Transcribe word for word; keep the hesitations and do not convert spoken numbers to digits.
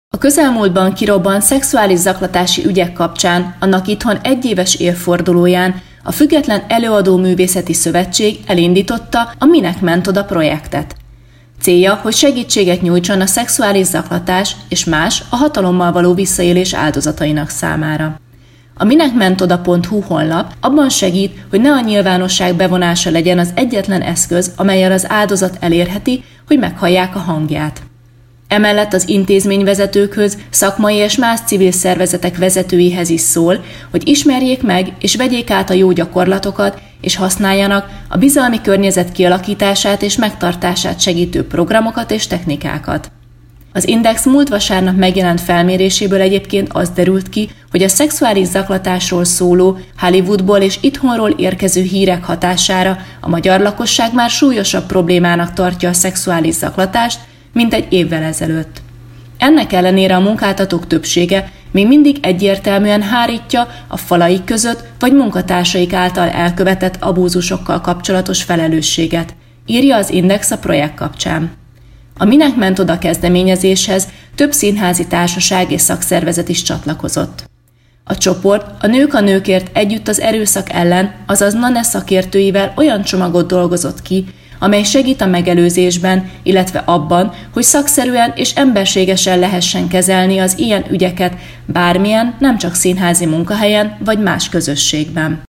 A közelmúltban kirobbant szexuális zaklatási ügyek kapcsán annak itthon egyéves évfordulóján a Független Előadó Művészeti Szövetség elindította a Minek ment oda projektet. Célja, hogy segítséget nyújtson a szexuális zaklatás és más a hatalommal való visszaélés áldozatainak számára. A minekmentoda pont hu honlap abban segít, hogy ne a nyilvánosság bevonása legyen az egyetlen eszköz, amellyel az áldozat elérheti, hogy meghallják a hangját. Emellett az intézményvezetőkhöz, szakmai és más civil szervezetek vezetőihez is szól, hogy ismerjék meg és vegyék át a jó gyakorlatokat, és használjanak a bizalmi környezet kialakítását és megtartását segítő programokat és technikákat. Az Index múlt vasárnap megjelent felméréséből egyébként az derült ki, hogy a szexuális zaklatásról szóló, Hollywoodból és itthonról érkező hírek hatására a magyar lakosság már súlyosabb problémának tartja a szexuális zaklatást, mint egy évvel ezelőtt. Ennek ellenére a munkáltatók többsége még mindig egyértelműen hárítja a falaik között vagy munkatársaik által elkövetett abúzusokkal kapcsolatos felelősséget, írja az Index a projekt kapcsán. A Minek ment oda kezdeményezéshez több színházi társaság és szakszervezet is csatlakozott. A csoport a Nők a Nőkért Együtt az Erőszak ellen, azaz NANE szakértőivel olyan csomagot dolgozott ki, amely segít a megelőzésben, illetve abban, hogy szakszerűen és emberségesen lehessen kezelni az ilyen ügyeket bármilyen, nem csak színházi munkahelyen vagy más közösségben.